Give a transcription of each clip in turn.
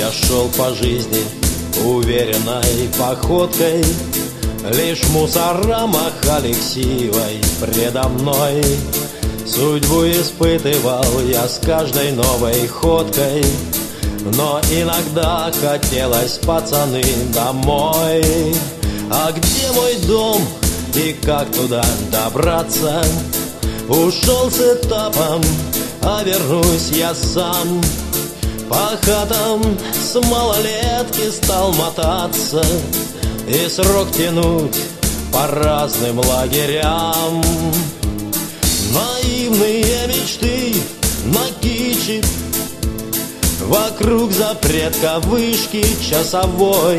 я шел по жизни уверенной походкой, лишь мусора махали ксивой предо мной. Судьбу испытывал я с каждой новой ходкой, но иногда хотелось, пацаны, домой. А где мой дом и как туда добраться? Ушел с этапом, а вернусь я сам. По хатам с малолетки стал мотаться и срок тянуть по разным лагерям. Наивные мечты на кичи, вокруг запретка вышки часовой.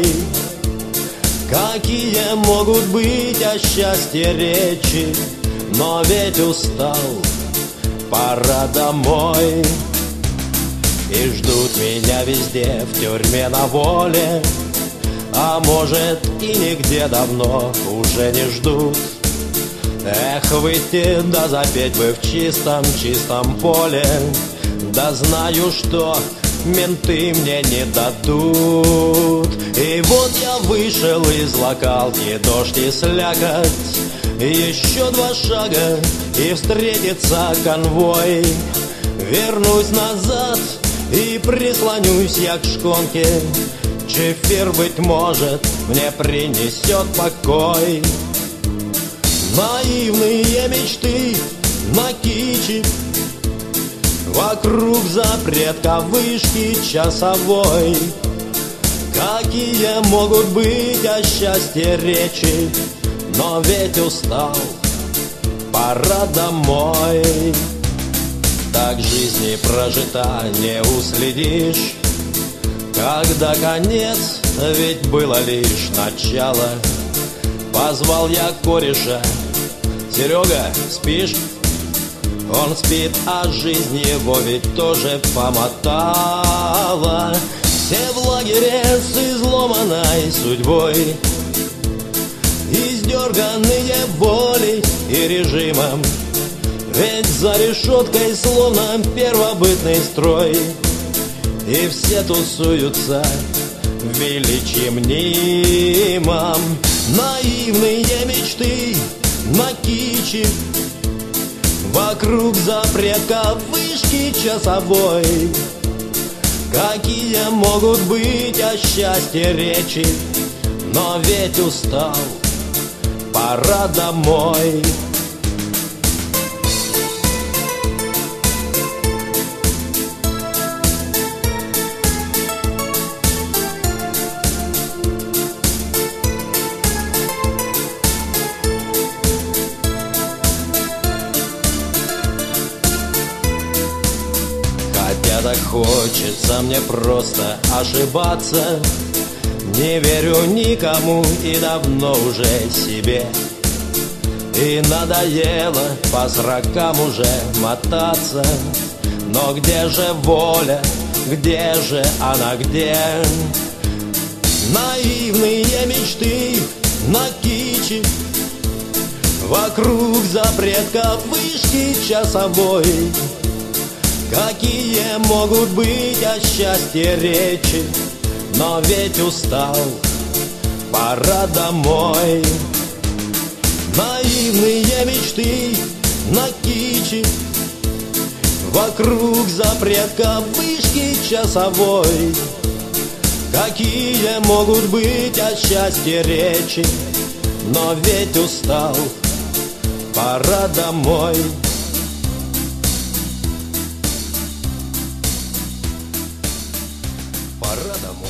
Какие могут быть о счастье речи, но ведь устал, пора домой. И ждут меня везде, в тюрьме, на воле, а может и нигде давно уже не ждут. Эх, выйти да запеть бы в чистом поле, да знаю, что менты мне не дадут. И вот я вышел из локалки, дождь и слякоть, еще 2 шага и встретится конвой. Вернусь назад и прислонюсь я к шконке, чефир, быть может, мне принесет покой. Наивные мечты на кичи, вокруг запретка вышки часовой. Какие могут быть о счастье речи, но ведь устал, пора домой. Так жизни прожита не уследишь, когда конец, ведь было лишь начало. Позвал я кореша: Серега, спишь? Он спит, а жизнь его ведь тоже помотала. Все в лагере с изломанной судьбой, издерганные волей и режимом. Ведь за решеткой словно первобытный строй, и все тусуются в величии мнимом. Наивные мечты на кичи, вокруг запретка вышки часовой. Какие могут быть о счастье речи, но ведь устал, пора домой. Хотя так хочется мне просто ошибаться, не верю никому и давно уже себе. И надоело по 40 уже мотаться. Но где же воля, где же она, где? Наивные мечты на кичи, вокруг запретка вышки часовой. Какие могут быть о счастье речи, но ведь устал, пора домой. Наивные мечты на кичи, вокруг запретка вышки часовой. Какие могут быть о счастье речи, но ведь устал, пора домой. Пора домой.